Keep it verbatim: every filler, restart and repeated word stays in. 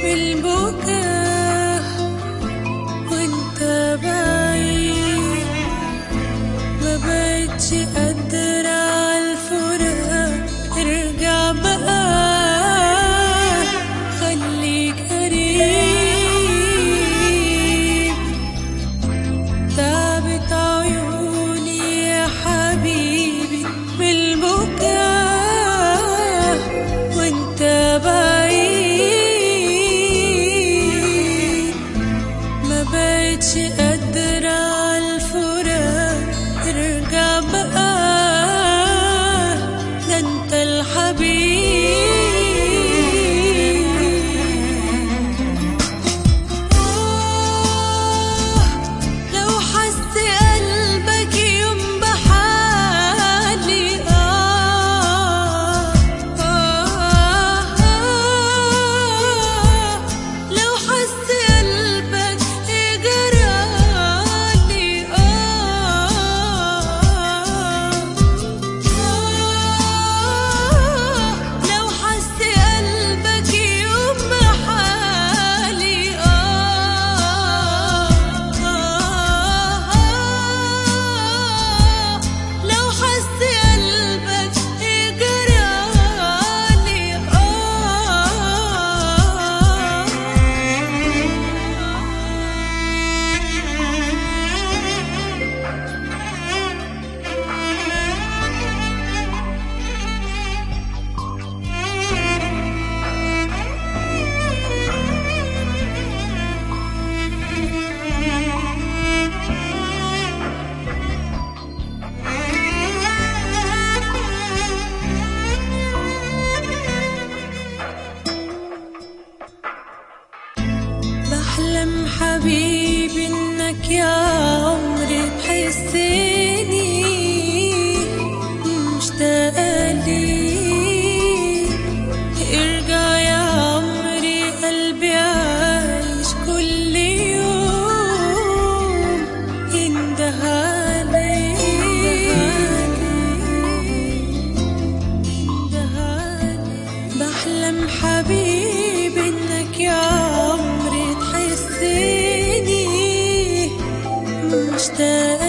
بالبكاء وانت بعيد، ما بقتش قادرة عالفراق. ارجع بقى خليك قريب، تعبت عيوني يا حبيبي بالبكاء وانت بعيد، ما بقتش قادرة عالفراق. ارجع بقى ده انت الحبيب. لو حس قلبك يوم بحالي آه آه لو حس قلبك جرالي آه لو حس قلبك يوم بحالي آه لو حس قلبك جرالي بحلم حبيبي انك يا عمري تحسني مشتاقة ليك. ارجع يا عمري قلبي عايش كل يوم ينده عليك، ينده عليك. بحلم حبيبي انك يا عمري تحسني مشتاقة